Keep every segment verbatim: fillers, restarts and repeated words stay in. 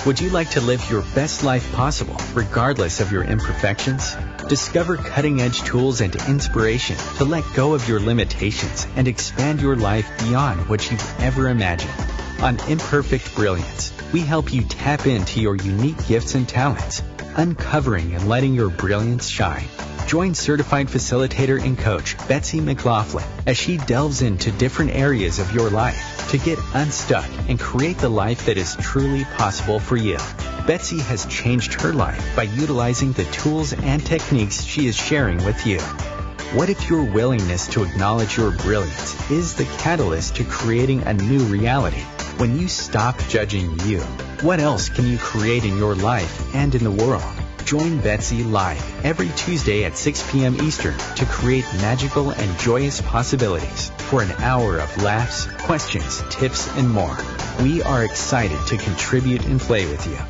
Would you like to live your best life possible, regardless of your imperfections? Discover cutting-edge tools and inspiration to let go of your limitations and expand your life beyond what you've ever imagined. On Imperfect Brilliance, we help you tap into your unique gifts and talents, uncovering and letting your brilliance shine. Join certified facilitator and coach Betsy McLaughlin as she delves into different areas of your life to get unstuck and create the life that is truly possible for you. Betsy has changed her life by utilizing the tools and techniques she is sharing with you. What if your willingness to acknowledge your brilliance is the catalyst to creating a new reality? When you stop judging you, what else can you create in your life and in the world? Join Betsy live every Tuesday at six p.m. Eastern to create magical and joyous possibilities for an hour of laughs, questions, tips, and more. We are excited to contribute and play with you.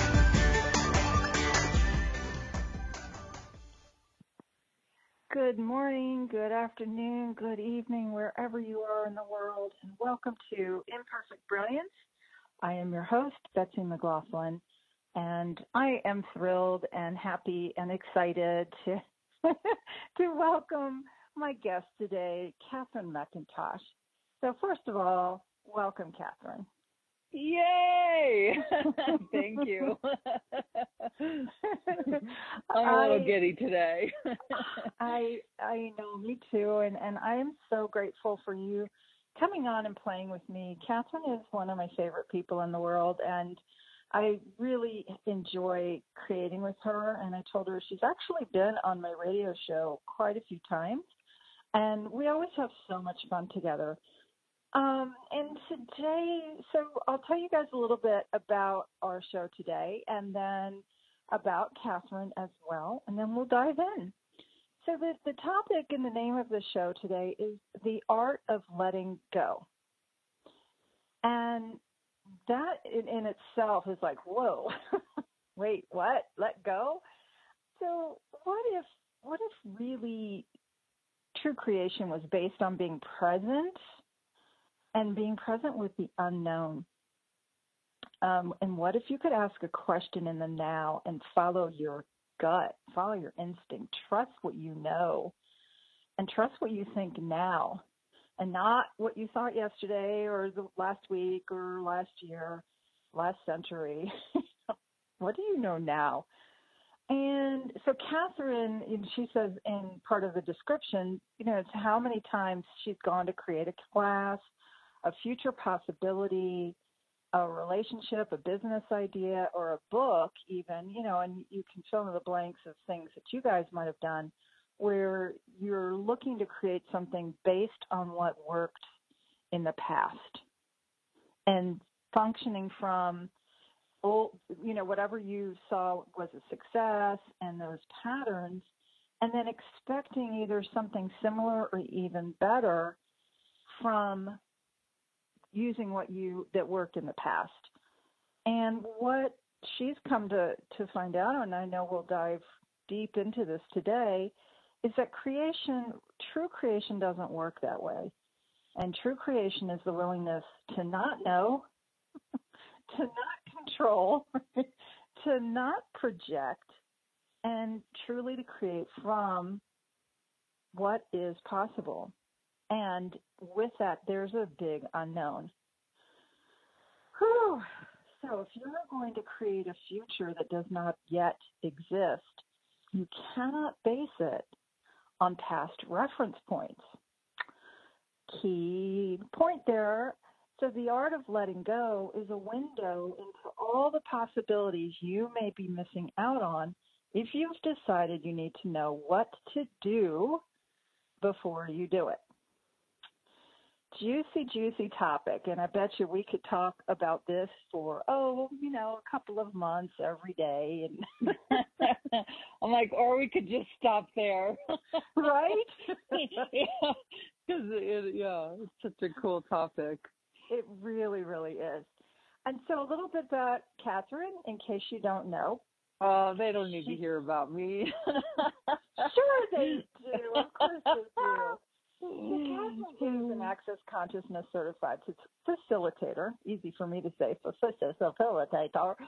Good morning, good afternoon, good evening, wherever you are in the world, and welcome to Imperfect Brilliance. I am your host, Betsy McLaughlin, and I am thrilled and happy and excited to to welcome my guest today, Catherine McIntosh. So first of all, welcome, Catherine. Yay! Thank you. I'm a little I, giddy today. I I know, me too, and, and I am so grateful for you coming on and playing with me. Catherine is one of my favorite people in the world, and I really enjoy creating with her, and I told her she's actually been on my radio show quite a few times, and we always have so much fun together. Um, and today, so I'll tell you guys a little bit about our show today, and then about Catherine as well, and then we'll dive in. So the, the topic and the name of the show today is The Art of Letting Go. And that in, in itself is like, whoa, wait, what? Let go? So what if, what if really true creation was based on being present and being present with the unknown? Um, and what if you could ask a question in the now and follow your gut, follow your instinct, trust what you know, and trust what you think now, and not what you thought yesterday or the last week or last year, last century. What do you know now? And so Catherine, she says in part of the description, you know, it's how many times she's gone to create a class, a future possibility, a relationship, a business idea, or a book even, you know, and you can fill in the blanks of things that you guys might have done where you're looking to create something based on what worked in the past and functioning from, old, you know, whatever you saw was a success and those patterns, and then expecting either something similar or even better from using what you that worked in the past. And what she's come to, to find out, and I know we'll dive deep into this today, is that creation, true creation doesn't work that way. And true creation is the willingness to not know, to not control, to not project, and truly to create from what is possible. And with that, there's a big unknown. Whew. So if you're going to create a future that does not yet exist, you cannot base it on past reference points. Key point there. So the art of letting go is a window into all the possibilities you may be missing out on if you've decided you need to know what to do before you do it. Juicy, juicy topic, and I bet you we could talk about this for, oh, you know, a couple of months every day. And I'm like, or we could just stop there. Right? Yeah, because it, yeah, it's such a cool topic. It really, really is. And so a little bit about Catherine, in case you don't know. Oh, they don't need to hear about me. Sure they do. Of course they do. So Catherine is an Access Consciousness certified facilitator. Easy for me to say, facilitator.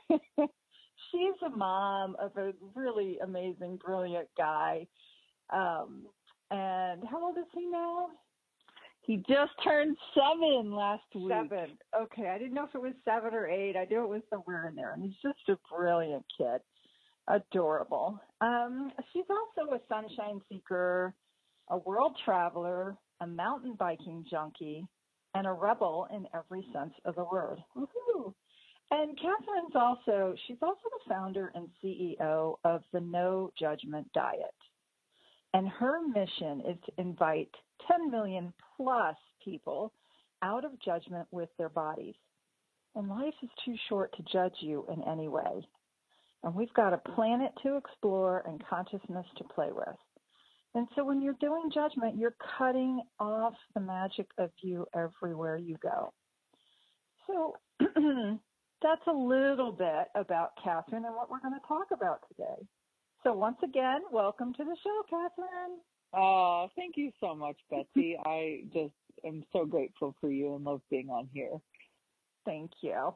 she's a mom of a really amazing, brilliant guy. Um, and how old is he now? He just turned seven last week. Seven. Okay, I didn't know if it was seven or eight. I knew it was somewhere in there. And he's just a brilliant kid. Adorable. Um, she's also a sunshine seeker, a world traveler, a mountain biking junkie, and a rebel in every sense of the word. Woohoo! And Catherine's also, she's also the founder and C E O of the No Judgment Diet. And her mission is to invite ten million plus people out of judgment with their bodies. And life is too short to judge you in any way. And we've got a planet to explore and consciousness to play with. And so when you're doing judgment, you're cutting off the magic of you everywhere you go. So that's a little bit about Catherine and what we're going to talk about today. So once again, welcome to the show, Catherine. Oh, thank you so much, Betsy. I just am so grateful for you and love being on here. Thank you.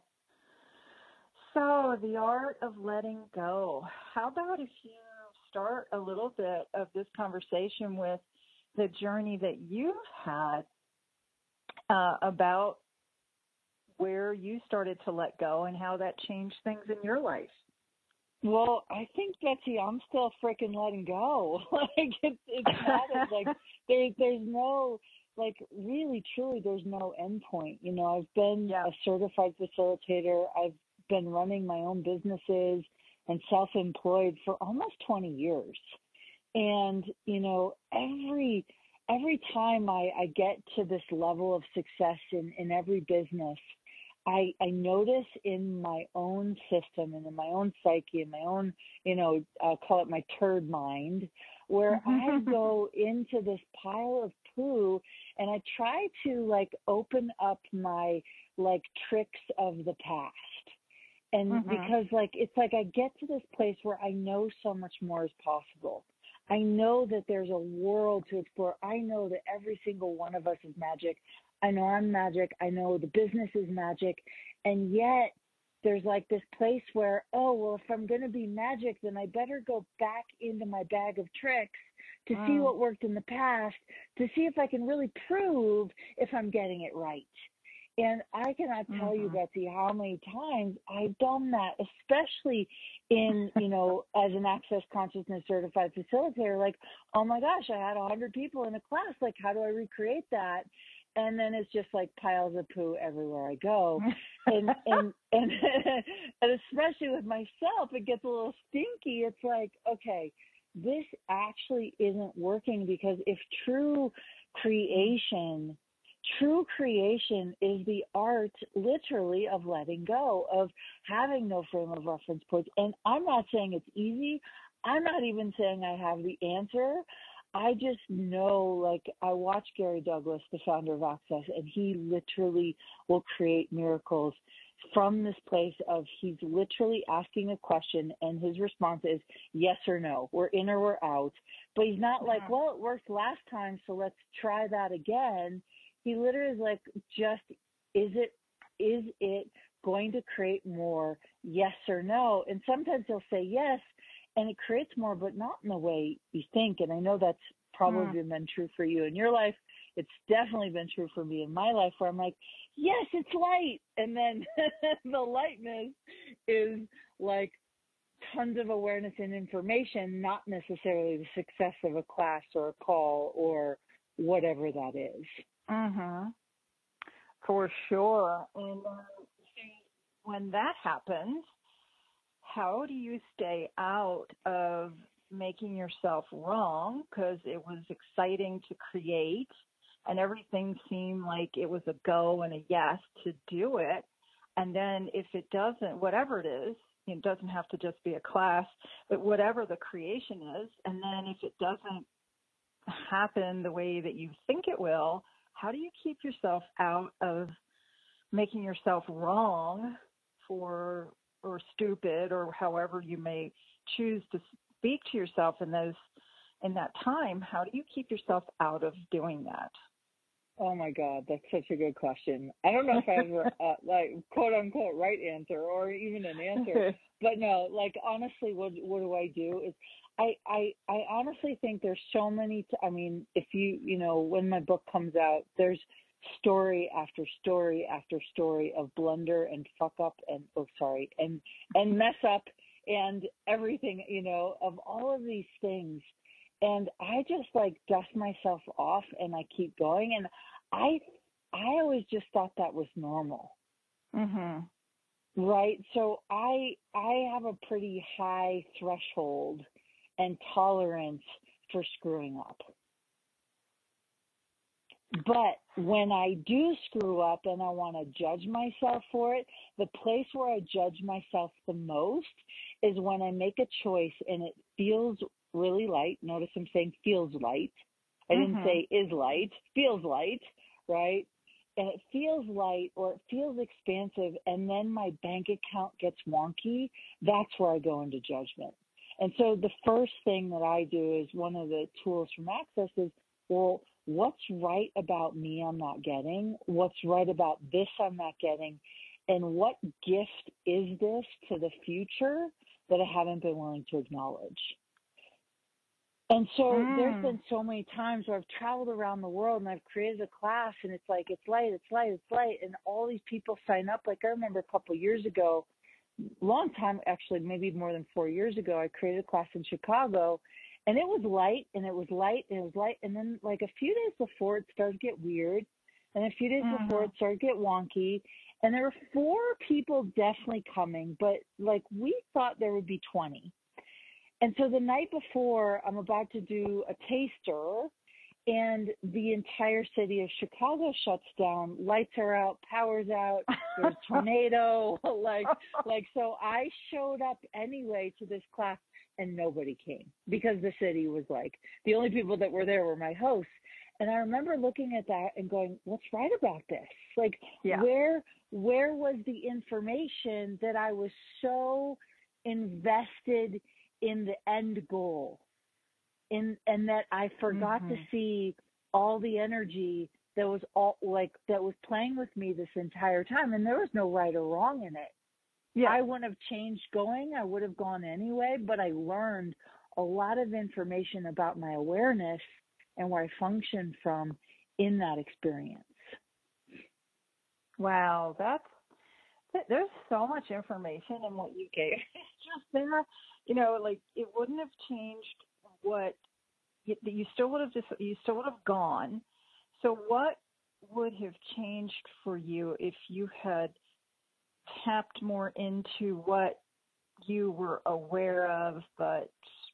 So the art of letting go. How about if you start a little bit of this conversation with the journey that you've had uh, about where you started to let go and how that changed things in your life? Well, I think, Betsy, I'm still freaking letting go. Like, it's, it's not like there's, there's no, like, really, truly, there's no end point. You know, I've been yeah. a certified facilitator. I've been running my own businesses and self-employed for almost twenty years. And, you know, every, every time I, I get to this level of success in, in every business, I, I notice in my own system and in my own psyche and my own, you know, I'll call it my turd mind, where I go into this pile of poo and I try to like open up my like tricks of the past. And mm-hmm. because like, it's like I get to this place where I know so much more is possible. I know that there's a world to explore. I know that every single one of us is magic. I know I'm magic. I know the business is magic. And yet there's like this place where, oh, well, if I'm going to be magic, then I better go back into my bag of tricks to wow. see what worked in the past, to see if I can really prove if I'm getting it right. And I cannot tell mm-hmm. you, Betsy, how many times I've done that, especially in, you know, as an Access Consciousness certified facilitator, like, oh my gosh, I had a hundred people in a class. Like, how do I recreate that? And then it's just like piles of poo everywhere I go. And, and, and, and especially with myself, it gets a little stinky. It's like, okay, this actually isn't working, because if true creation True creation is the art, literally, of letting go, of having no frame of reference points. And I'm not saying it's easy. I'm not even saying I have the answer. I just know, like, I watch Gary Douglas, the founder of Access, and he literally will create miracles from this place of he's literally asking a question and his response is yes or no. We're in or we're out. But he's not like, well, it worked last time, so let's try that again. He literally is like, just, is it, is it going to create more? Yes or no? And sometimes he'll say yes, and it creates more, but not in the way you think. And I know that's probably mm. been true for you in your life. It's definitely been true for me in my life, where I'm like, yes, it's light. And then the lightness is like tons of awareness and information, not necessarily the success of a class or a call or whatever that is. Mm-hmm. For sure. And uh, when that happens, how do you stay out of making yourself wrong? Because it was exciting to create and everything seemed like it was a go and a yes to do it. And then if it doesn't, whatever it is, it doesn't have to just be a class, but whatever the creation is, and then if it doesn't happen the way that you think it will, how do you keep yourself out of making yourself wrong for or stupid or however you may choose to speak to yourself in those in that time? How do you keep yourself out of doing that? Oh my God, that's such a good question. I don't know if I have a, uh, like quote unquote right answer or even an answer, but no, like honestly, what what do I do is I I I honestly think there's so many. T- I mean, if you you know when my book comes out, there's story after story after story of blunder and fuck up and oh sorry and and mess up and everything, you know, of all of these things. And I just like dust myself off and I keep going. And I, I always just thought that was normal. Mhm. Right. So I, I have a pretty high threshold and tolerance for screwing up. But when I do screw up and I want to judge myself for it, the place where I judge myself the most is when I make a choice and it feels really light. Notice I'm saying feels light. I didn't Mhm. say is light. Feels light, right? And it feels light or it feels expansive and then my bank account gets wonky. That's where I go into judgment. And so the first thing that I do is one of the tools from Access is, well, what's right about me I'm not getting? What's right about this I'm not getting? And what gift is this to the future that I haven't been willing to acknowledge? And so Mm. there's been so many times where I've traveled around the world and I've created a class and it's like, it's light, it's light, it's light. And all these people sign up. Like I remember a couple of years ago, long time, actually, maybe more than four years ago, I created a class in Chicago and it was light and it was light and it was light. And then like a few days before it started to get weird and a few days Mhm. before it started to get wonky. And there were four people definitely coming, but like we thought there would be twenty. And so the night before, I'm about to do a taster, and the entire city of Chicago shuts down. Lights are out, power's out. There's a tornado. like, like so, I showed up anyway to this class, and nobody came because the city was like the only people that were there were my hosts. And I remember looking at that and going, "What's right about this? Like, Yeah. where where was the information that I was so invested in the end goal, in and that I forgot Mm-hmm. to see all the energy that was all like that was playing with me this entire time, and there was no right or wrong in it. Yeah. I wouldn't have changed going. I would have gone anyway, but I learned a lot of information about my awareness and where I function from in that experience. Wow, that's there's so much information in what you gave. It's just there, you know, like it wouldn't have changed what you, you still would have just you still would have gone. So what would have changed for you if you had tapped more into what you were aware of, but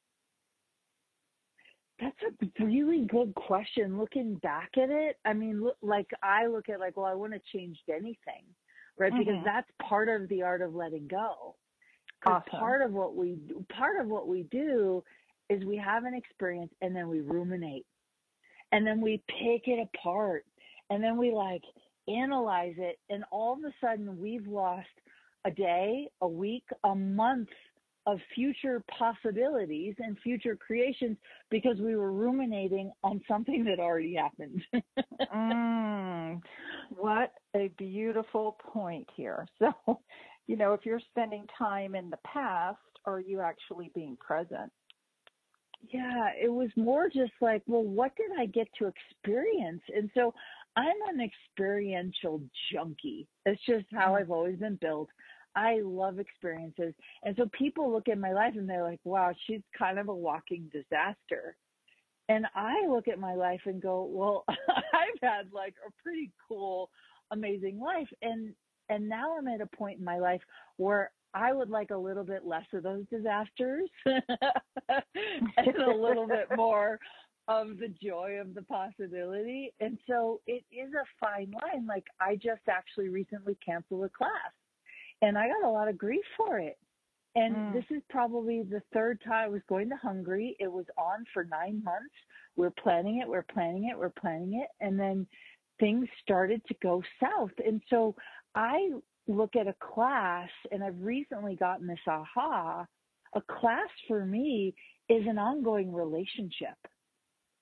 that's a really good question. Looking back at it, I mean, look, like I look at like, well, I wouldn't have changed anything, right? mm-hmm. Because that's part of the art of letting go. Because awesome. part of what we part of what we do is we have an experience and then we ruminate, and then we pick it apart, and then we like analyze it, and all of a sudden we've lost a day, a week, a month of future possibilities and future creations because we were ruminating on something that already happened. mm, what a beautiful point here. So, you know, if you're spending time in the past, are you actually being present? Yeah, it was more just like, well, what did I get to experience? And so I'm an experiential junkie. It's just how I've always been built. I love experiences. And so people look at my life and they're like, wow, she's kind of a walking disaster. And I look at my life and go, well, I've had like a pretty cool, amazing life. And, and now I'm at a point in my life where I would like a little bit less of those disasters and a little bit more of the joy of the possibility. And so it is a fine line. Like I just actually recently canceled a class and I got a lot of grief for it. And mm. this is probably the third time I was going to Hungary. It was on for nine months. We're planning it, we're planning it, we're planning it. And then things started to go south. And so I look at a class, and I've recently gotten this aha, a class for me is an ongoing relationship.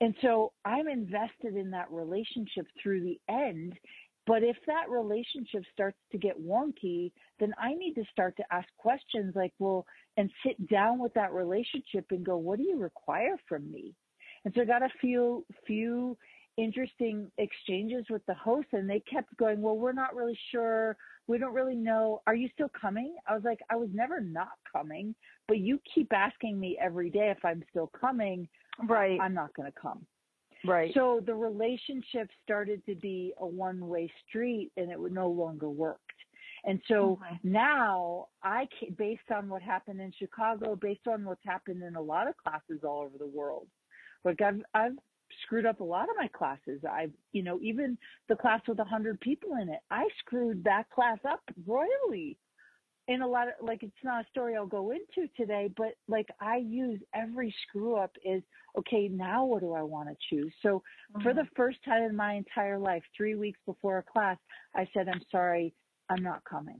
And so I'm invested in that relationship through the end. But if that relationship starts to get wonky, then I need to start to ask questions like, well, and sit down with that relationship and go, what do you require from me? And so I got a few, few interesting exchanges with the host, and they kept going, well, we're not really sure. We don't really know. Are you still coming? I was like, I was never not coming, but you keep asking me every day if I'm still coming. Right. I'm not going to come. Right. So the relationship started to be a one-way street, and it would no longer worked. And so okay. now I, based on what happened in Chicago, based on what's happened in a lot of classes all over the world, like I've, I've screwed up a lot of my classes. I've, you know, even the class with a hundred people in it, I screwed that class up royally. In a lot of, like, it's not a story I'll go into today, but like I use every screw up is, okay, now what do I want to choose? So mm-hmm. for the first time in my entire life, three weeks before a class, I said, I'm sorry, I'm not coming.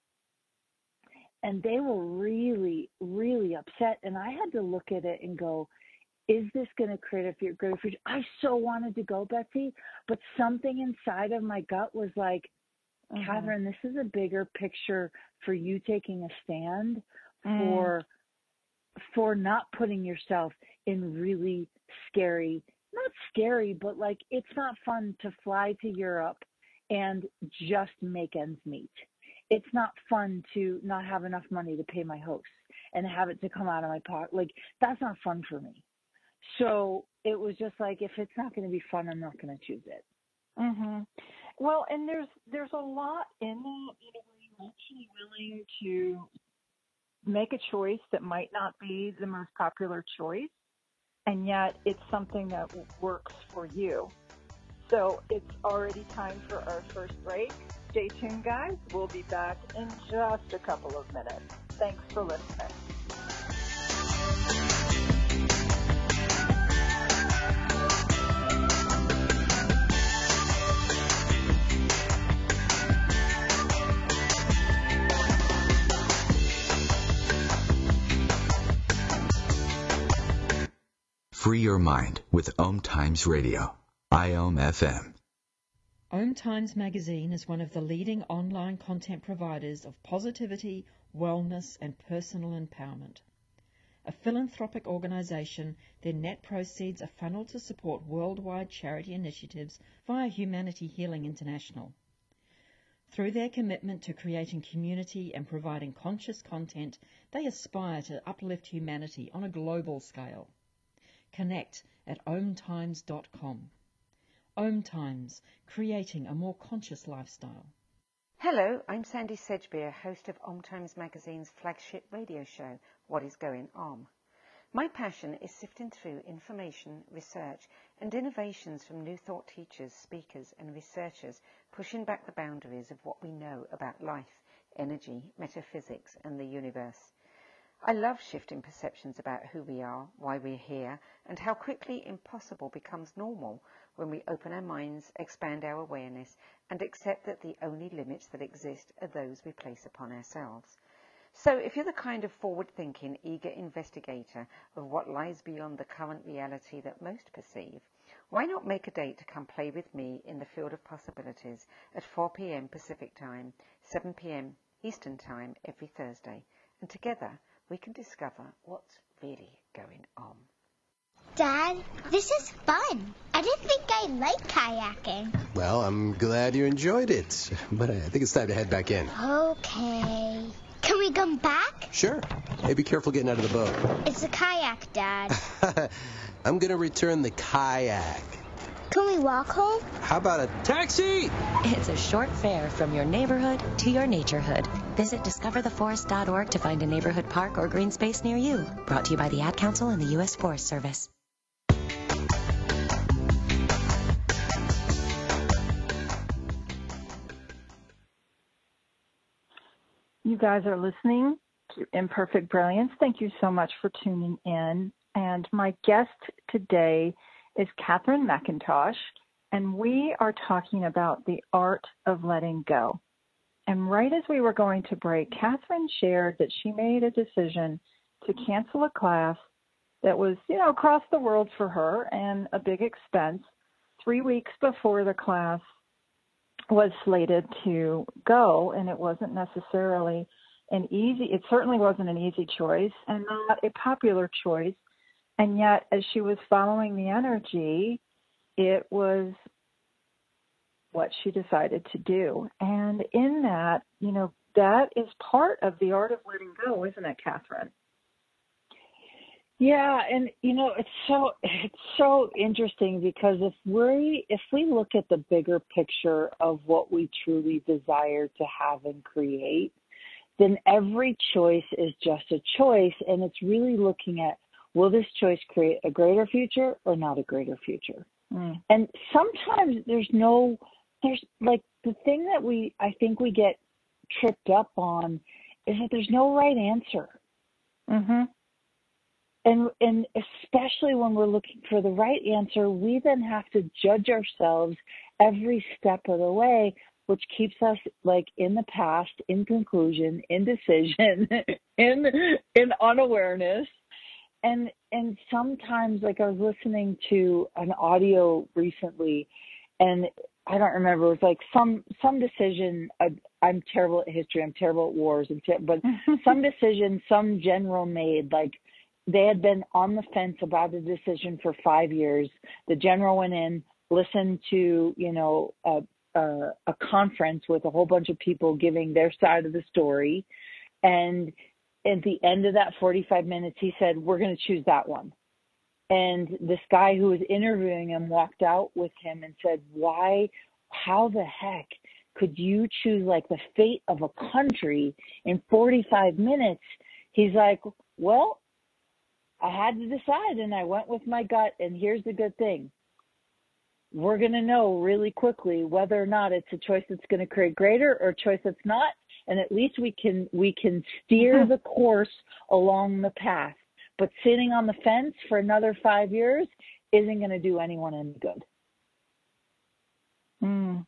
And they were really, really upset. And I had to look at it and go, is this going to create a greater future? I so wanted to go, Betsy, but something inside of my gut was like, mm-hmm. Catherine, this is a bigger picture for you taking a stand mm. for for not putting yourself in really scary, not scary, but like it's not fun to fly to Europe and just make ends meet. It's not fun to not have enough money to pay my hosts and have it to come out of my pocket. Like that's not fun for me. So it was just like, if it's not going to be fun, I'm not going to choose it. Mm-hmm. Well, and there's there's a lot in that, you know, where you're actually willing to make a choice that might not be the most popular choice, and yet it's something that works for you. So it's already time for our first break. Stay tuned, guys. We'll be back in just a couple of minutes. Thanks for listening. Free your mind with Om Times Radio, I O M F M. Om Times Magazine is one of the leading online content providers of positivity, wellness, and personal empowerment. A philanthropic organization, their net proceeds are funneled to support worldwide charity initiatives via Humanity Healing International. Through their commitment to creating community and providing conscious content, they aspire to uplift humanity on a global scale. Connect at om times dot com. Om Times, creating a more conscious lifestyle. Hello, I'm Sandy Sedgbeer, host of Om Times Magazine's flagship radio show, What is Going Om. My passion is sifting through information, research, and innovations from new thought teachers, speakers, and researchers, pushing back the boundaries of what we know about life, energy, metaphysics, and the universe. I love shifting perceptions about who we are, why we're here, and how quickly impossible becomes normal when we open our minds, expand our awareness, and accept that the only limits that exist are those we place upon ourselves. So if you're the kind of forward-thinking, eager investigator of what lies beyond the current reality that most perceive, why not make a date to come play with me in the field of possibilities at four p.m. Pacific Time, seven p.m. Eastern Time every Thursday, and together we can discover what's really going on. Dad, this is fun. I didn't think I liked kayaking. Well, I'm glad you enjoyed it, but I think it's time to head back in. Okay. Can we come back? Sure. Hey, be careful getting out of the boat. It's a kayak, Dad. I'm going to return the kayak. Can we walk home? How about a taxi? It's a short fare from your neighborhood to your naturehood. Visit discover the forest dot org to find a neighborhood park or green space near you. Brought to you by the Ad Council and the U S Forest Service. You guys are listening to Imperfect Brilliance. Thank you so much for tuning in. And my guest today is Catherine McIntosh, and we are talking about the art of letting go. And right as we were going to break, Catherine shared that she made a decision to cancel a class that was, you know, across the world for her and a big expense. Three weeks before the class was slated to go, and it wasn't necessarily an easy, it certainly wasn't an easy choice and not a popular choice. And yet, as she was following the energy, it was what she decided to do. And in that, you know, that is part of the art of letting go, isn't it, Catherine? Yeah, and you know, it's so it's so interesting because if we if we look at the bigger picture of what we truly desire to have and create, then every choice is just a choice, and it's really looking at, will this choice create a greater future or not a greater future? Mm. And sometimes there's no there's like the thing that we I think we get tripped up on is that there's no right answer. Mhm. And and especially when we're looking for the right answer, we then have to judge ourselves every step of the way, which keeps us like in the past, in conclusion, indecision, in in unawareness. And and sometimes, like I was listening to an audio recently, and I don't remember, it was like some some decision. I, I'm terrible at history. I'm terrible at wars, and ter- but some decision some general made, like. They had been on the fence about the decision for five years. The general went in, listened to, you know, a, a, a conference with a whole bunch of people giving their side of the story. And at the end of that forty-five minutes, he said, we're going to choose that one. And this guy who was interviewing him walked out with him and said, why, how the heck could you choose like the fate of a country in forty-five minutes? He's like, well, I had to decide, and I went with my gut, and here's the good thing. We're going to know really quickly whether or not it's a choice that's going to create greater or a choice that's not, and at least we can we can steer the course along the path. But sitting on the fence for another five years isn't going to do anyone any good. Mm.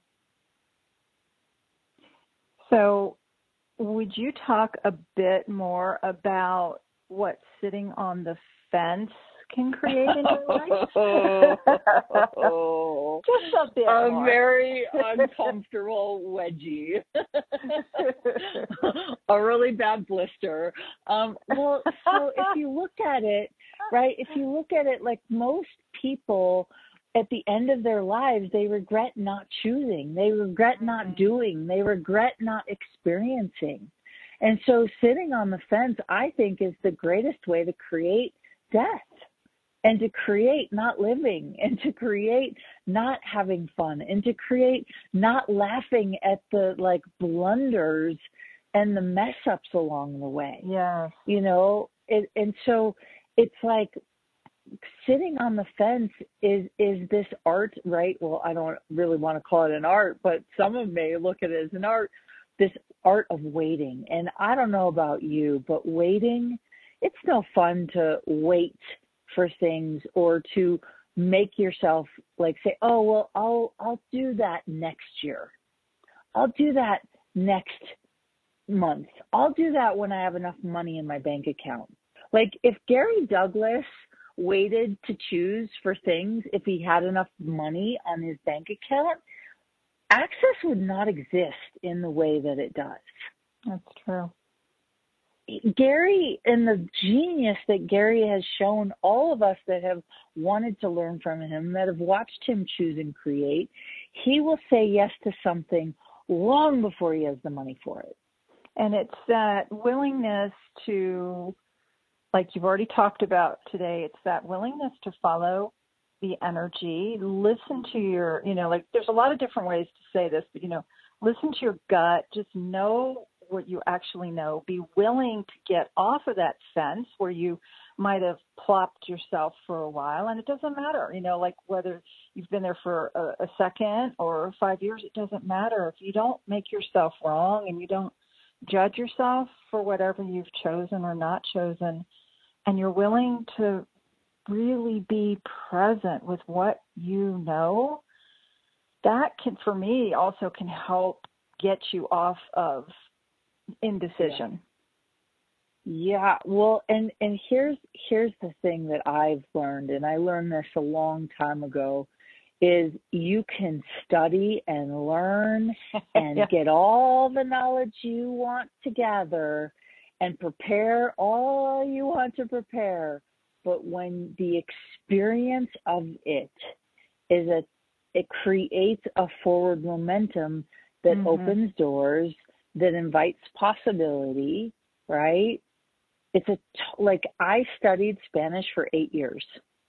So would you talk a bit more about what sitting on the fence can create in your life? Just a bit a more. very uncomfortable wedgie. A really bad blister. Um, well, so if you look at it, right, if you look at it, like most people at the end of their lives, they regret not choosing. They regret not doing. They regret not experiencing. And so sitting on the fence, I think, is the greatest way to create death and to create not living and to create not having fun and to create not laughing at the like blunders and the mess ups along the way. Yeah. You know, it, and so it's like sitting on the fence is, is this art, right? Well, I don't really want to call it an art, but some of may look at it as an art. This art of waiting. And I don't know about you, but waiting, it's no fun to wait for things or to make yourself like say, oh, well, I'll, I'll do that next year. I'll do that next month. I'll do that when I have enough money in my bank account. Like if Gary Douglas waited to choose for things, if he had enough money on his bank account, access would not exist in the way that it does. That's true. Gary and the genius that Gary has shown all of us that have wanted to learn from him, that have watched him choose and create, he will say yes to something long before he has the money for it. And it's that willingness to, like you've already talked about today, it's that willingness to follow the energy, listen to your, you know, like there's a lot of different ways to say this, but, you know, listen to your gut, just know what you actually know, be willing to get off of that fence where you might have plopped yourself for a while. And it doesn't matter, you know, like whether you've been there for a, a second or five years, it doesn't matter. If you don't make yourself wrong and you don't judge yourself for whatever you've chosen or not chosen, and you're willing to really be present with what you know, that can, for me, also can help get you off of indecision. Yeah, well, and and here's here's the thing that I've learned, and I learned this a long time ago, is you can study and learn and Yeah. get all the knowledge you want to gather and prepare all you want to prepare, but when the experience of it is a, it creates a forward momentum that Mhm. opens doors, that invites possibility, right? It's a, t- like I studied Spanish for eight years.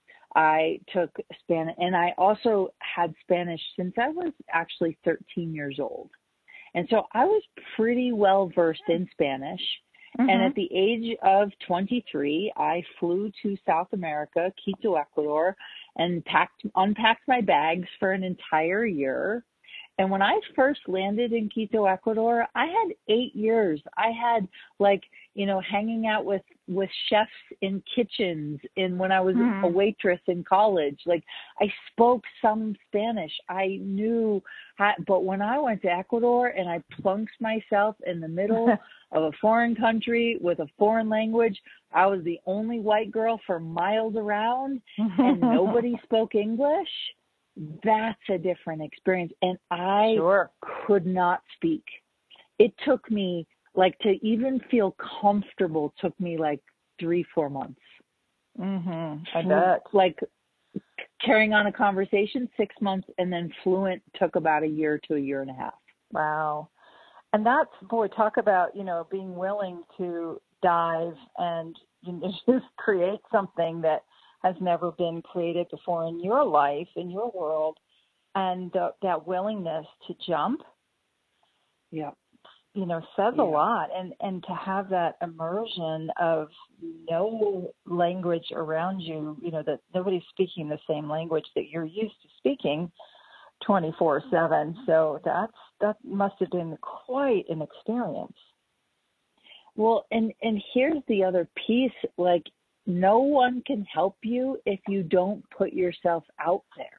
I took Spanish, and I also had Spanish since I was actually thirteen years old. And so I was pretty well versed in Spanish. Mhm. And at the age of twenty-three, I flew to South America, Quito, Ecuador, and packed, unpacked my bags for an entire year. And when I first landed in Quito, Ecuador, I had eight years. I had like, you know, hanging out with, with chefs in kitchens in when I was Mhm. a waitress in college. Like I spoke some Spanish. I knew how, but when I went to Ecuador and I plunked myself in the middle of a foreign country with a foreign language, I was the only white girl for miles around and nobody spoke English. That's a different experience. And I Sure. could not speak. It took me, like, to even feel comfortable took me like three, four months. Mhm. I bet. Like carrying on a conversation, six months, and then fluent took about a year to a year and a half. Wow. And that's, boy, talk about, you know, being willing to dive and, you know, just create something that has never been created before in your life, in your world, and uh, that willingness to jump, Yeah. you know, says Yeah. a lot. And, and to have that immersion of no language around you, you know, that nobody's speaking the same language that you're used to speaking twenty-four seven. So that's, that must have been quite an experience. Well, and, and here's the other piece, like, no one can help you if you don't put yourself out there.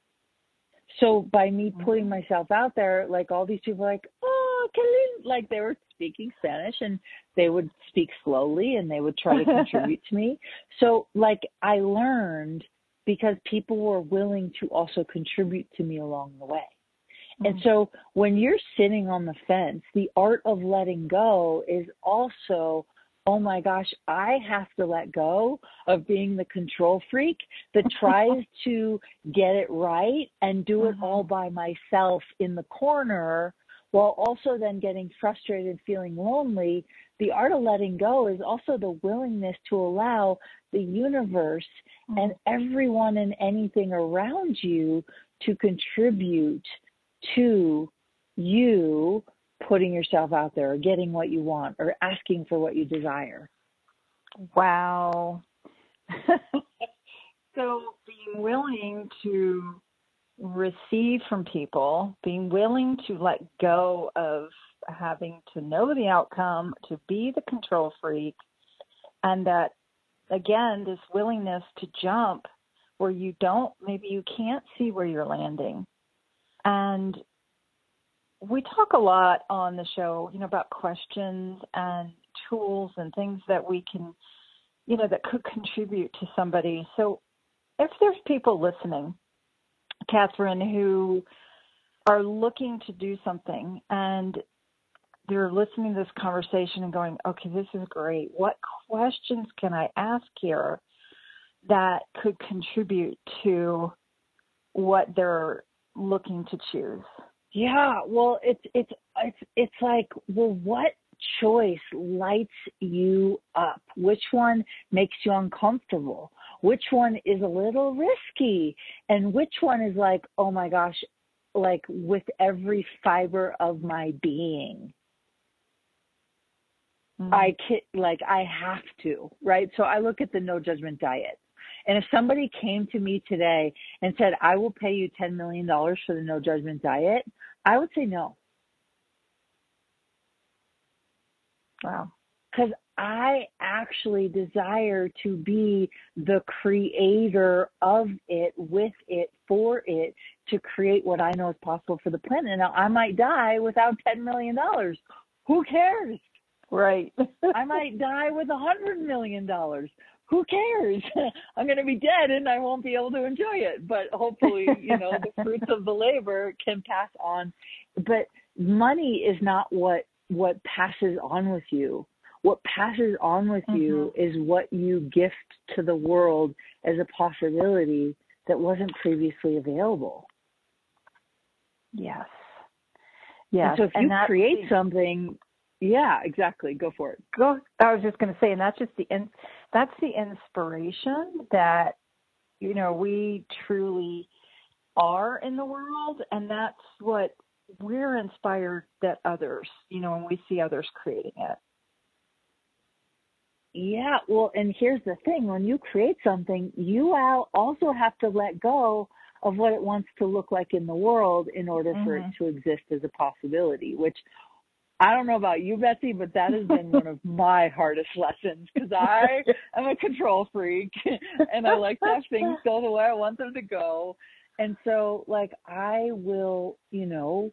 So by me putting myself out there, like all these people are like, oh, Kalin, like they were speaking Spanish and they would speak slowly and they would try to contribute to me. So like I learned because people were willing to also contribute to me along the way. And so when you're sitting on the fence, the art of letting go is also, oh my gosh, I have to let go of being the control freak that tries to get it right and do it Mhm. all by myself in the corner while also then getting frustrated, feeling lonely. The art of letting go is also the willingness to allow the universe and everyone and anything around you to contribute to you putting yourself out there or getting what you want or asking for what you desire. Wow. So being willing to receive from people, being willing to let go of having to know the outcome, to be the control freak, and that, again, this willingness to jump where you don't, maybe you can't see where you're landing. And we talk a lot on the show, you know, about questions and tools and things that we can, you know, that could contribute to somebody. So if there's people listening, Catherine, who are looking to do something and they're listening to this conversation and going, okay, this is great. What questions can I ask here that could contribute to what they're looking to choose? Yeah, well, it's it's it's it's like, well, what choice lights you up? Which one makes you uncomfortable? Which one is a little risky? And which one is like, oh my gosh, like with every fiber of my being, mm-hmm. I can, like I have to, right? So I look at the no judgment diet. And if somebody came to me today and said, I will pay you ten million dollars for the no judgment diet, I would say no. Wow. Because I actually desire to be the creator of it, with it, for it, to create what I know is possible for the planet. Now, I might die without ten million dollars. Who cares? Right. I might die with a hundred million dollars. Who cares? I'm going to be dead and I won't be able to enjoy it. But hopefully, you know, the fruits of the labor can pass on. But money is not what, what passes on with you. What passes on with mm-hmm. you is what you gift to the world as a possibility that wasn't previously available. Yes. Yes. And so if and you create the, something, yeah, exactly. Go for it. Go. I was just going to say, and that's just the in, that's the inspiration that, you know, we truly are in the world, and that's what we're inspired that others, you know, when we see others creating it. Yeah, well, and here's the thing. When you create something, you also have to let go of what it wants to look like in the world in order mm-hmm. for it to exist as a possibility, which I don't know about you, Betsy, but that has been one of my hardest lessons because I am a control freak and I like to have things go the way I want them to go. And so, like, I will, you know,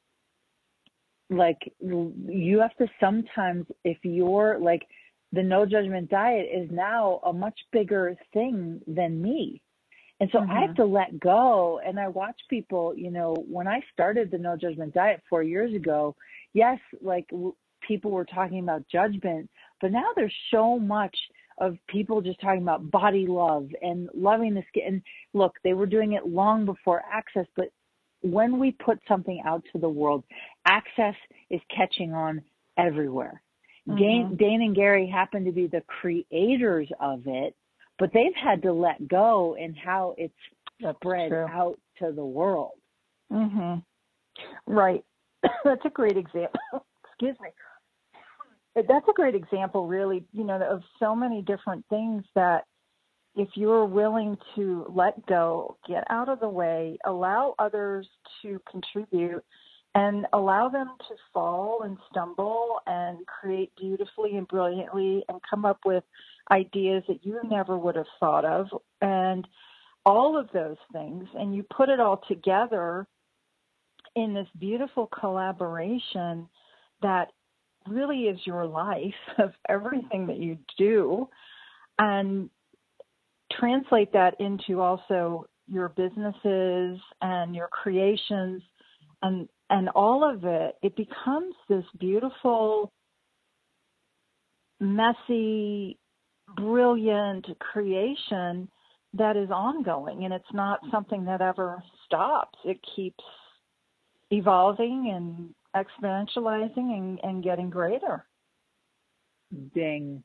like, you have to sometimes, if you're, like, the no judgment diet is now a much bigger thing than me. And so mm-hmm. I have to let go. And I watch people, you know, when I started the no judgment diet four years ago, yes, like w- people were talking about judgment, but now there's so much of people just talking about body love and loving the skin. And look, they were doing it long before Access, but when we put something out to the world, Access is catching on everywhere. Mm-hmm. Dane, Dane and Gary happen to be the creators of it, but they've had to let go in how it's That's spread true. out to the world. Mhm. Right. That's a great example. Excuse me. That's a great example, really, you know, of so many different things that if you're willing to let go, get out of the way, allow others to contribute, and allow them to fall and stumble and create beautifully and brilliantly and come up with ideas that you never would have thought of, and all of those things, and you put it all together in this beautiful collaboration that really is your life of everything that you do, and translate that into also your businesses and your creations and and all of it, it becomes this beautiful, messy, brilliant creation that is ongoing, and it's not something that ever stops. It keeps evolving and exponentializing and, and getting greater. Ding.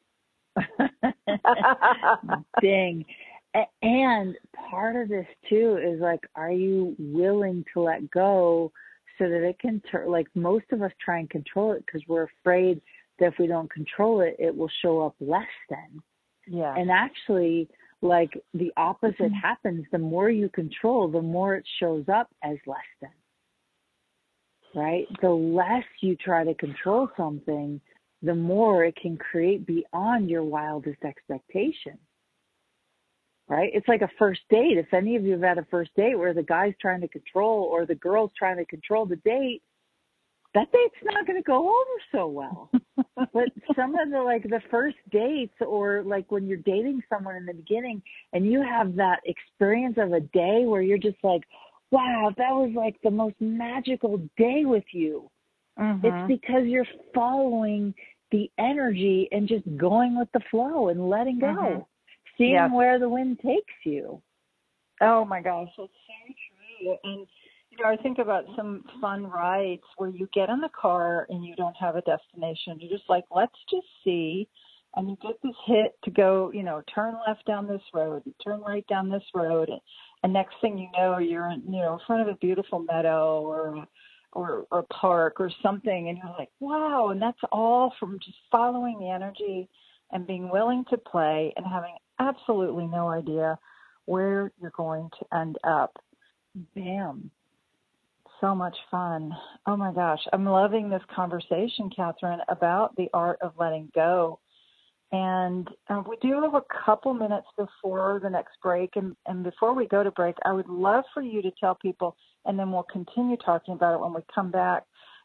Ding. And part of this too is like, are you willing to let go so that it can turn, like most of us try and control it because we're afraid that if we don't control it, it will show up less than. Yeah. And actually, like the opposite mm-hmm. happens. The more you control, the more it shows up as less than. Right? The less you try to control something, the more it can create beyond your wildest expectation. Right? It's like a first date. If any of you have had a first date where the guy's trying to control or the girl's trying to control the date, that date's not going to go over so well. But some of the, like the first dates, or like when you're dating someone in the beginning and you have that experience of a day where you're just like, wow, that was like the most magical day with you. Mm-hmm. It's because you're following the energy and just going with the flow and letting go. Mm-hmm. Seeing yes. where the wind takes you. Oh my gosh, that's so true. And you know, I think about some fun rides where you get in the car and you don't have a destination. You're just like, let's just see. And you get this hit to go, you know, turn left down this road, turn right down this road, and, and next thing you know, you're in, you know, in front of a beautiful meadow or or or park or something, and you're like, wow. And that's all from just following the energy and being willing to play and having absolutely no idea where you're going to end up. Bam. So much fun. Oh my gosh. I'm loving this conversation, Catherine, about the art of letting go. And uh, we do have a couple minutes before the next break. And, and before we go to break, I would love for you to tell people, and then we'll continue talking about it when we come back,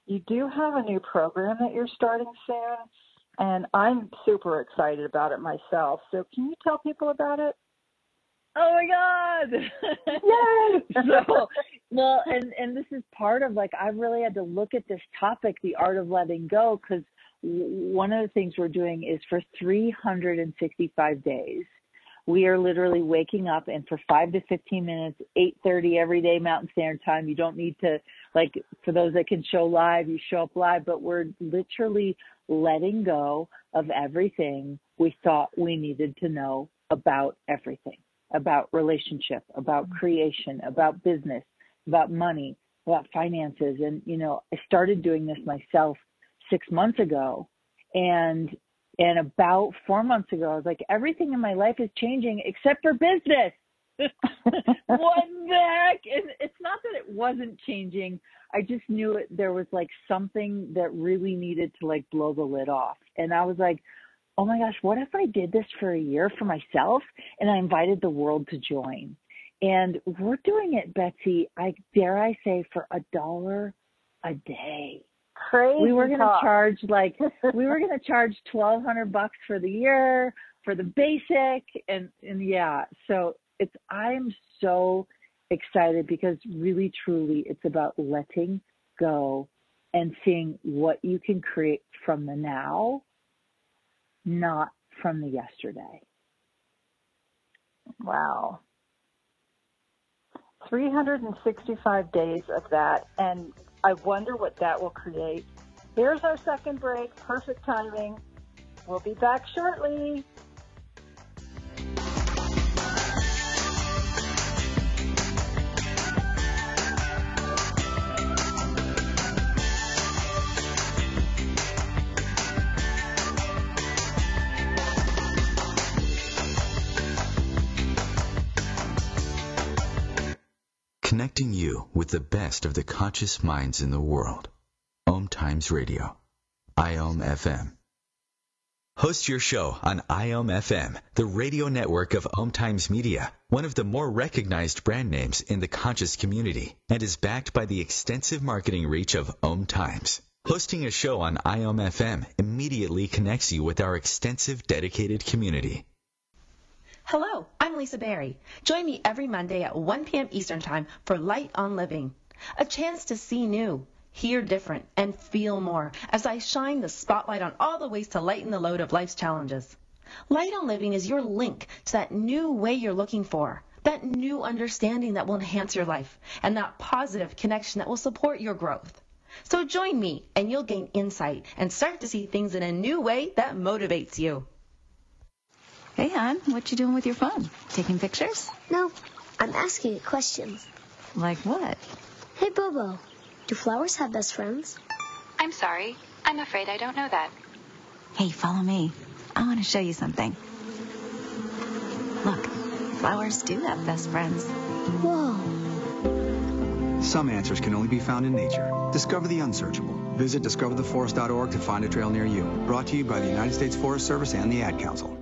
you do have a new program that you're starting soon, and I'm super excited about it myself. So can you tell people about it? Oh my God! Yay! So, well, and and this is part of, like, I really had to look at this topic, the art of letting go, because one of the things we're doing is for three hundred sixty-five days, we are literally waking up, and for five to fifteen minutes, eight thirty every day Mountain Standard Time. You don't need to, like, for those that can show live, you show up live, but we're literally letting go of everything we thought we needed to know about everything. About relationship, about creation, about business, about money, about finances. And, you know, I started doing this myself six months ago. And, and about four months ago, I was like, everything in my life is changing except for business. What the heck? And it's not that it wasn't changing. I just knew it, there was like something that really needed to like blow the lid off. And I was like, oh my gosh, what if I did this for a year for myself and I invited the world to join? And we're doing it, Betsy, I dare I say, for a dollar a day. Crazy. We were going to charge like, we were going to charge twelve hundred bucks for the year for the basic. And, and yeah, so it's, I'm so excited because really, truly, it's about letting go and seeing what you can create from the now, not from the yesterday. Wow. three hundred sixty-five days of that, and I wonder what that will create. Here's our second break. Perfect timing. We'll be back shortly. Connecting you with the best of the conscious minds in the world. Om Times Radio. I O M F M. Host your show on I O M F M, the radio network of Om Times Media, one of the more recognized brand names in the conscious community, and is backed by the extensive marketing reach of Om Times. Hosting a show on I O M F M immediately connects you with our extensive dedicated community. Hello, I'm Lisa Berry. Join me every Monday at one p.m. Eastern Time for Light on Living, a chance to see new, hear different, and feel more as I shine the spotlight on all the ways to lighten the load of life's challenges. Light on Living is your link to that new way you're looking for, that new understanding that will enhance your life, and that positive connection that will support your growth. So join me, and you'll gain insight and start to see things in a new way that motivates you. Hey, hon, what you doing with your phone? Taking pictures? No, I'm asking it questions. Like what? Hey, Bobo, do flowers have best friends? I'm sorry. I'm afraid I don't know that. Hey, follow me. I want to show you something. Look, flowers do have best friends. Whoa. Some answers can only be found in nature. Discover the unsearchable. Visit discover the forest dot org to find a trail near you. Brought to you by the United States Forest Service and the Ad Council.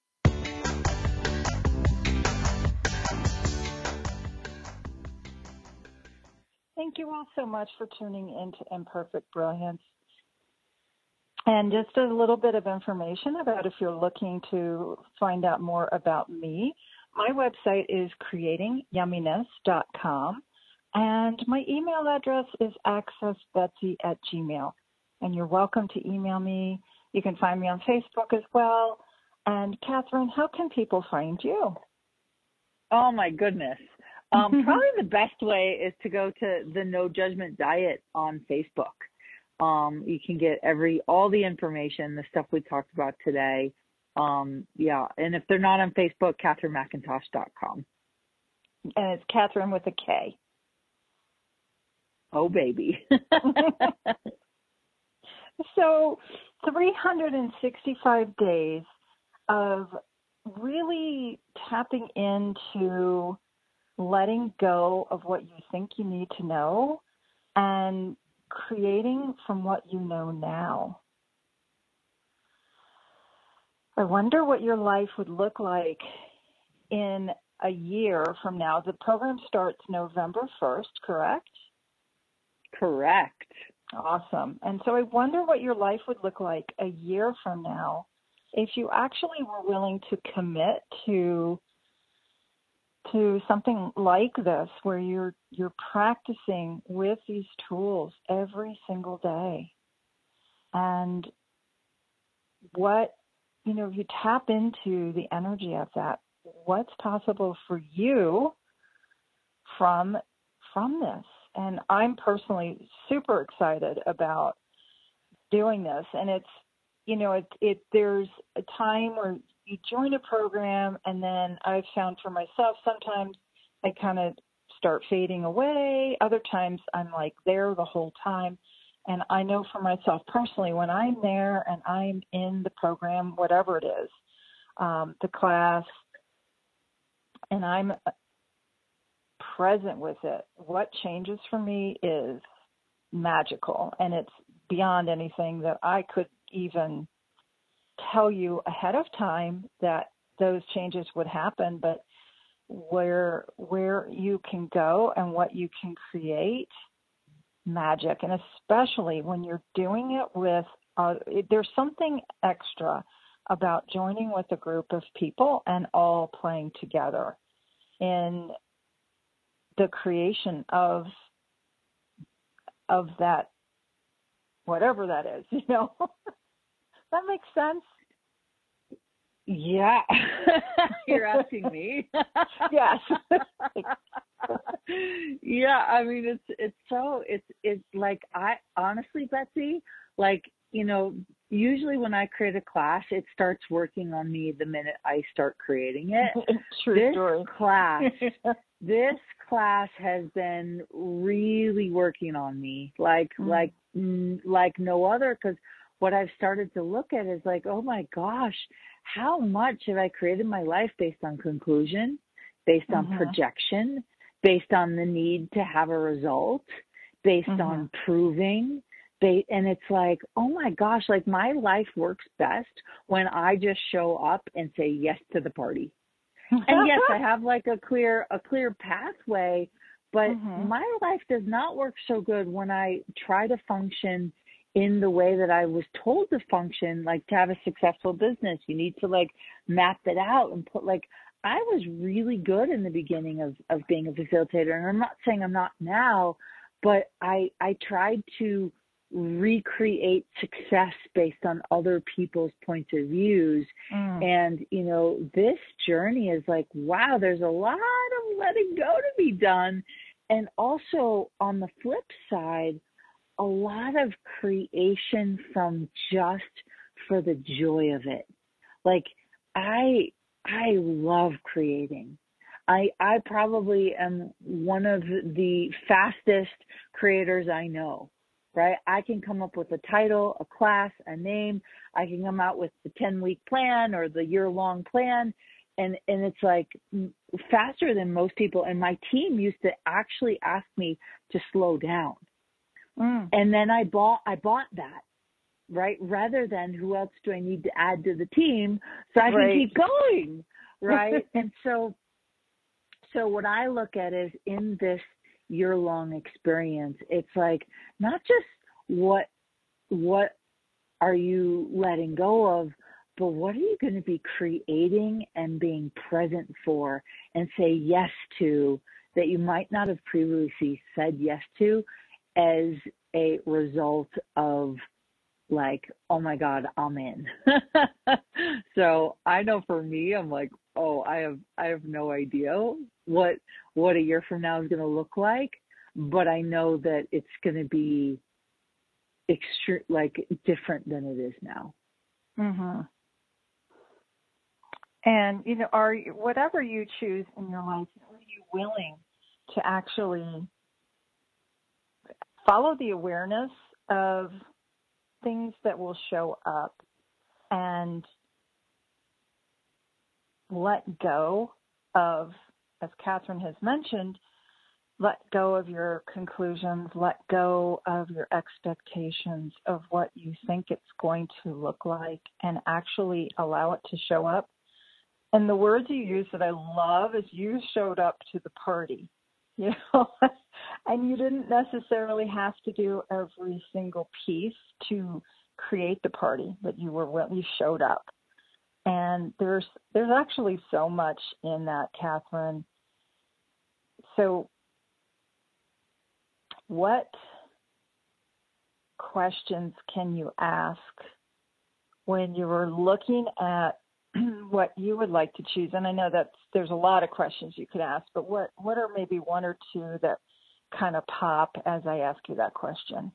Thank you all so much for tuning into Imperfect Brilliance. And just a little bit of information about if you're looking to find out more about me, my website is creating yumminess dot com, and my email address is accessbetsy at gmail. And you're welcome to email me. You can find me on Facebook as well. And Catherine, how can people find you? Oh my goodness. Um, probably the best way is to go to the No Judgment Diet on Facebook. Um, you can get every all the information, the stuff we talked about today. Um, yeah, and if they're not on Facebook, Catherine McIntosh dot com. And it's Catherine with a K. Oh, baby. So three hundred sixty-five days of really tapping into letting go of what you think you need to know and creating from what you know now. I wonder what your life would look like in a year from now. The program starts November first, correct? Correct. Awesome. And so I wonder what your life would look like a year from now if you actually were willing to commit to to something like this, where you're you're practicing with these tools every single day. And what, you know, if you tap into the energy of that, what's possible for you from from this? And I'm personally super excited about doing this. And it's, you know, it, it there's a time where you join a program, and then I've found for myself, sometimes I kind of start fading away. Other times I'm like there the whole time. And I know for myself personally, when I'm there and I'm in the program, whatever it is, um, the class, and I'm present with it, what changes for me is magical. And it's beyond anything that I could even tell you ahead of time that those changes would happen. But where where you can go and what you can create, magic. And especially when you're doing it with, uh, it, there's something extra about joining with a group of people and all playing together in the creation of of that, whatever that is, you know. That makes sense. Yeah. You're asking me? Yes. Yeah, I mean, it's it's so it's it's like, I honestly, Betsy, like, you know, usually when I create a class, it starts working on me the minute I start creating it. True this story. class, this class has been really working on me, like mm. like mm, like no other. Because what I've started to look at is like, oh my gosh, how much have I created my life based on conclusion, based on mm-hmm. projection, based on the need to have a result, based mm-hmm. on proving. They, and it's like, oh my gosh, like my life works best when I just show up and say yes to the party. And yes, I have like a clear, a clear pathway, but mm-hmm. my life does not work so good when I try to function in the way that I was told to function. Like, to have a successful business, you need to like map it out and put, like, I was really good in the beginning of, of being a facilitator. And I'm not saying I'm not now, but I, I tried to recreate success based on other people's points of views. Mm. And, you know, this journey is like, wow, there's a lot of letting go to be done. And also on the flip side, a lot of creation from just for the joy of it. Like, I, I love creating. I, I probably am one of the fastest creators I know, right? I can come up with a title, a class, a name. I can come out with the ten-week plan or the year-long plan. And, and it's like faster than most people. And my team used to actually ask me to slow down. Mm. And then I bought, I bought that, right? Rather than who else do I need to add to the team so I right. can keep going, right? And so, so what I look at is, in this year-long experience, it's like, not just what, what are you letting go of, but what are you going to be creating and being present for and say yes to, that you might not have previously said yes to, as a result of, like, oh my God, I'm in. So I know for me, I'm like, oh, I have, I have no idea what, what a year from now is going to look like, but I know that it's going to be extre- like different than it is now. Mm-hmm. And, you know, are you, whatever you choose in your life, are you willing to actually follow the awareness of things that will show up and let go of, as Catherine has mentioned, let go of your conclusions, let go of your expectations of what you think it's going to look like, and actually allow it to show up? And the words you use that I love is, you showed up to the party, you know, And you didn't necessarily have to do every single piece to create the party, but you were you showed up. And there's there's actually so much in that, Catherine. So what questions can you ask when you're looking at what you would like to choose? And I know that there's a lot of questions you could ask, but what, what are maybe one or two that kind of pop as I ask you that question?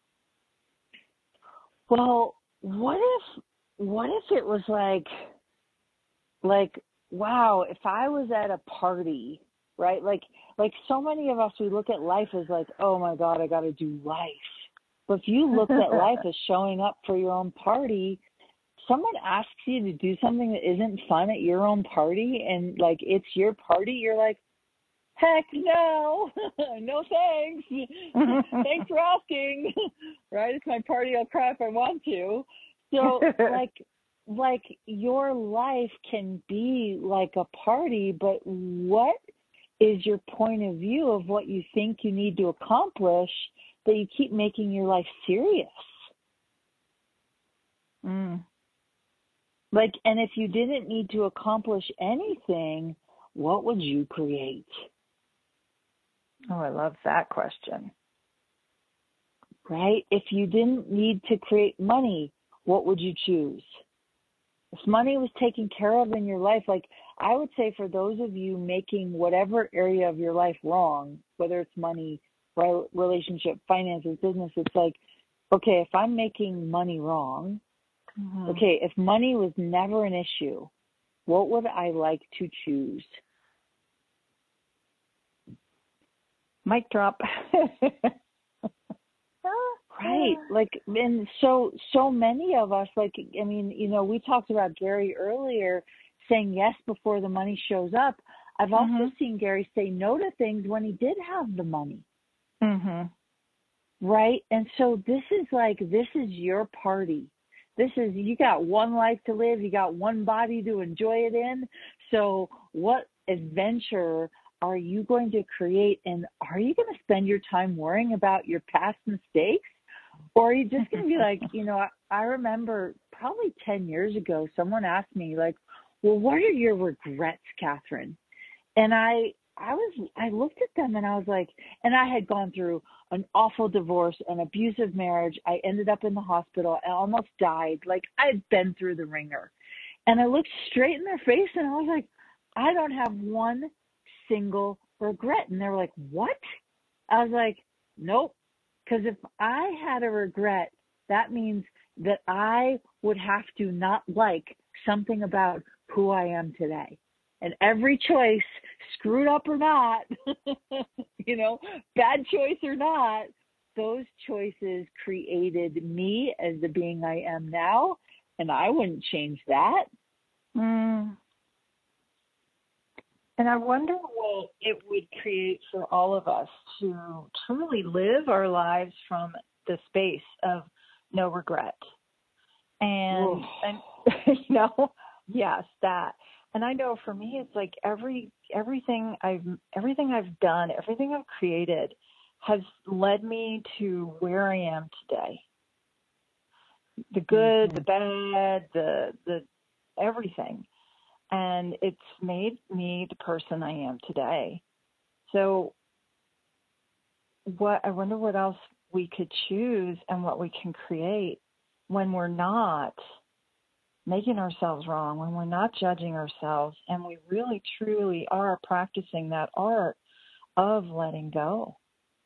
Well, what if what if it was like, like, wow, if I was at a party, right? Like, like so many of us, we look at life as like, oh my God, I got to do life. But if you looked at life as showing up for your own party, someone asks you to do something that isn't fun at your own party, and like it's your party, you're like, heck no, no thanks. Thanks for asking. Right? It's my party. I'll cry if I want to. So like, like your life can be like a party, but what is your point of view of what you think you need to accomplish that you keep making your life serious? Mm. Like, and if you didn't need to accomplish anything, what would you create? Oh, I love that question. Right? If you didn't need to create money, what would you choose? If money was taken care of in your life, like I would say for those of you making whatever area of your life wrong, whether it's money, relationship, finances, business, it's like, okay, if I'm making money wrong, mm-hmm. okay, if money was never an issue, what would I like to choose? Mic drop. Right. Like, and so, so many of us, like, I mean, you know, we talked about Gary earlier saying yes before the money shows up. I've also mm-hmm. seen Gary say no to things when he did have the money. Mm-hmm. Right. And so this is like, this is your party. This is, you got one life to live. You got one body to enjoy it in. So what adventure are you going to create? And are you going to spend your time worrying about your past mistakes? Or are you just going to be like, you know, I, I remember probably ten years ago, someone asked me like, well, what are your regrets, Catherine? And I, I was, I looked at them and I was like, and I had gone through an awful divorce, an abusive marriage. I ended up in the hospital. I almost died. Like I'd been through the ringer. And I looked straight in their face and I was like, I don't have one single regret. And they were like, what? I was like, nope. Because if I had a regret, that means that I would have to not like something about who I am today. And every choice, screwed up or not, you know, bad choice or not, those choices created me as the being I am now, and I wouldn't change that. Mm. And I wonder what it would create for all of us to truly live our lives from the space of no regret. And, and you know, yes, that. And I know for me, it's like every everything I've everything I've done, everything I've created has led me to where I am today. The good, mm-hmm. the bad, the the everything. And it's made me the person I am today. So what I wonder what else we could choose and what we can create when we're not making ourselves wrong, when we're not judging ourselves, and we really truly are practicing that art of letting go.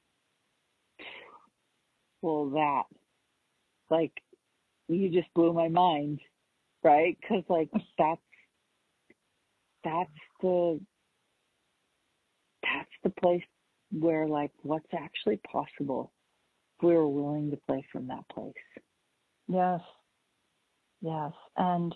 Well, that, like, you just blew my mind, right? Because, like, that's, that's the, that's the place where, like, what's actually possible if we were willing to play from that place. Yes. Yes. And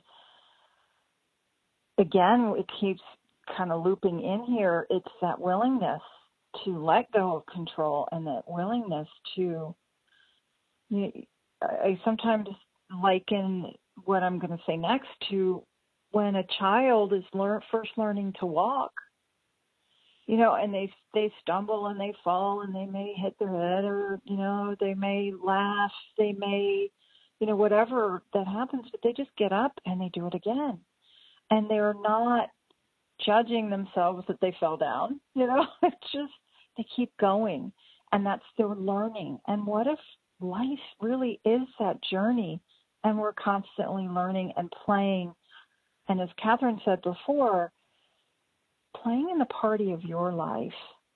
again, it keeps kind of looping in here. It's that willingness to let go of control and that willingness to, you know, I sometimes liken what I'm going to say next to when a child is lear- first learning to walk. you know, and they they stumble and they fall and they may hit their head, or, you know, they may laugh, they may, you know, whatever that happens, but they just get up and they do it again. And they're not judging themselves that they fell down, you know, it's just, they keep going, and that's their learning. And what if life really is that journey, and we're constantly learning and playing? And as Catherine said before, playing in the party of your life.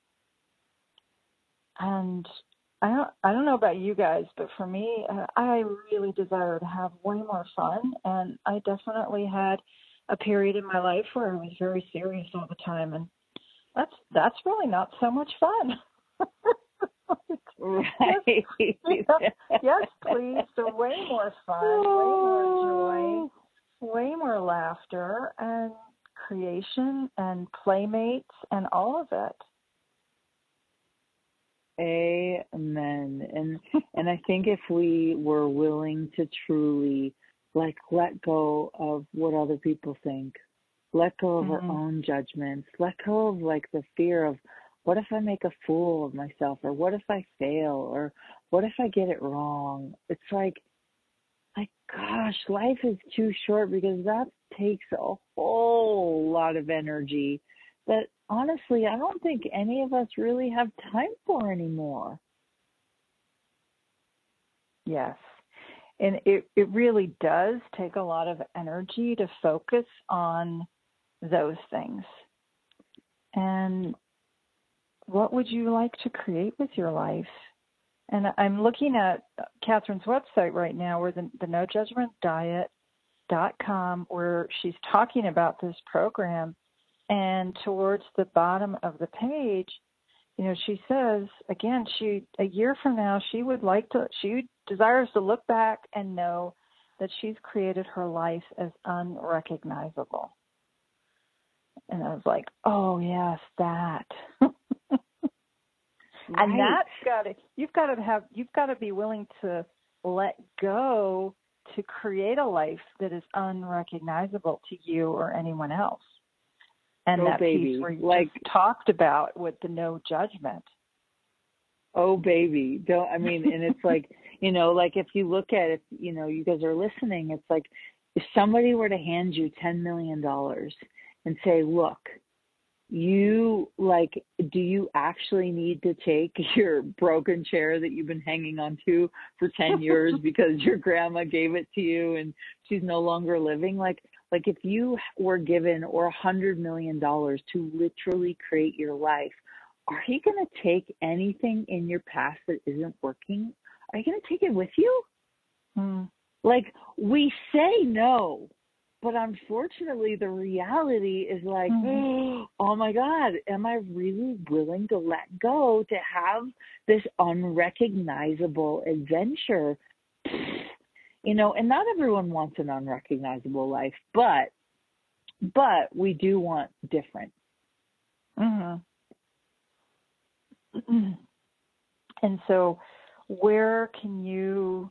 And I don't, I don't know about you guys, but for me, uh, I really desire to have way more fun. And I definitely had a period in my life where I was very serious all the time. And that's, that's really not so much fun. Right. Yes, yes, please. So way more fun, way more joy, way more laughter, and creation and playmates and all of it. Amen. And and I think if we were willing to truly like let go of what other people think, let go of mm-hmm. our own judgments, let go of like the fear of what if I make a fool of myself, or what if I fail, or what if I get it wrong? It's like, like, gosh, life is too short, because that takes a whole lot of energy that honestly I don't think any of us really have time for anymore. Yes. And it, it really does take a lot of energy to focus on those things. And what would you like to create with your life? And I'm looking at Catherine's website right now, where the, the no judgment diet dot com, where she's talking about this program. And towards the bottom of the page, you know, she says, again, she, a year from now, she would like to, she desires to look back and know that she's created her life as unrecognizable. And I was like, oh yes, that. Right. And that's got to, you've got to have, you've got to be willing to let go to create a life that is unrecognizable to you or anyone else. And oh, that baby. piece where you like, just talked about with the no judgment. Oh, baby. Don't, I mean, and it's like, you know, like if you look at it, you know, you guys are listening, it's like if somebody were to hand you ten million dollars and say, look, you like, do you actually need to take your broken chair that you've been hanging on to for ten years because your grandma gave it to you and she's no longer living? Like, like if you were given or a hundred million dollars to literally create your life, are you going to take anything in your past that isn't working? Are you going to take it with you? Mm. Like, we say no. But unfortunately, the reality is like, mm-hmm. oh my God, am I really willing to let go to have this unrecognizable adventure? You know, and not everyone wants an unrecognizable life, but but we do want different. Mm-hmm. And so where can you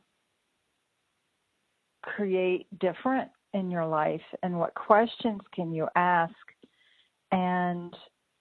create different in your life, and what questions can you ask, and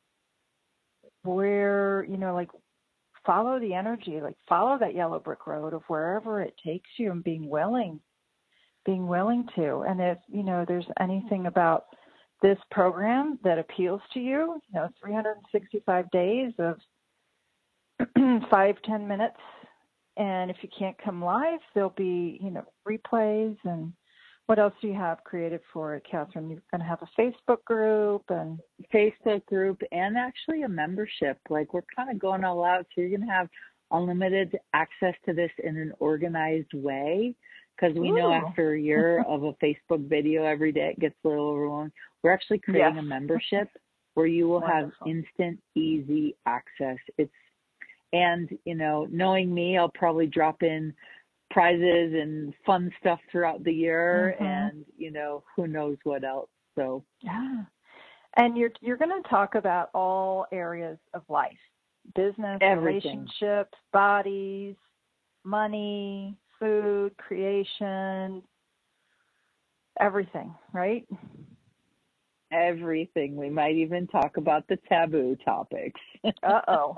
where, you know, like follow the energy, like follow that yellow brick road of wherever it takes you, and being willing, being willing to. And if, you know, there's anything about this program that appeals to you, you know, three hundred sixty-five days of five, ten minutes. And if you can't come live, there'll be, you know, replays. And what else do you have created for it, Catherine? You're going to have a Facebook group and Facebook group and actually a membership. Like, we're kind of going all out. So you're going to have unlimited access to this in an organized way. Because we Ooh. know after a year of a Facebook video every day, it gets a little overwhelming. We're actually creating yes. a membership where you will Wonderful. have instant, easy access. It's And, you know, knowing me, I'll probably drop in prizes and fun stuff throughout the year, mm-hmm. and, you know, who knows what else. So, yeah. And you're, you're going to talk about all areas of life, business, Everything. relationships, bodies, money, food, creation, everything, right? everything. We might even talk about the taboo topics. Uh-oh.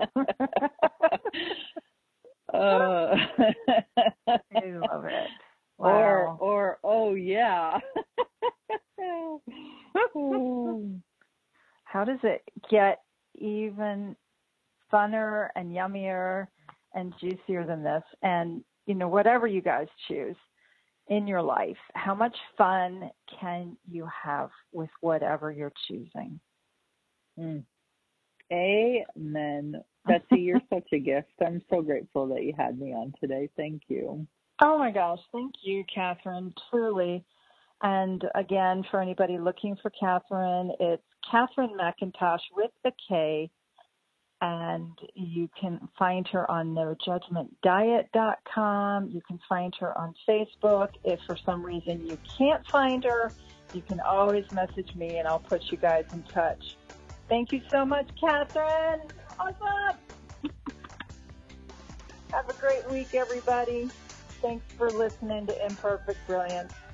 uh, I love it. Wow. Or, or, oh, yeah. How does it get even funner and yummier and juicier than this? And, you know, whatever you guys choose in your life, how much fun can you have with whatever you're choosing? Mm. Amen. Betsy, you're such a gift. I'm so grateful that you had me on today. Thank you. Oh, my gosh. Thank you, Catherine, truly. And again, for anybody looking for Catherine, it's Catherine McIntosh with a K. And you can find her on no judgment diet dot com. You can find her on Facebook. If for some reason you can't find her, you can always message me and I'll put you guys in touch. Thank you so much, Catherine. Awesome. Have a great week, everybody. Thanks for listening to Imperfect Brilliance.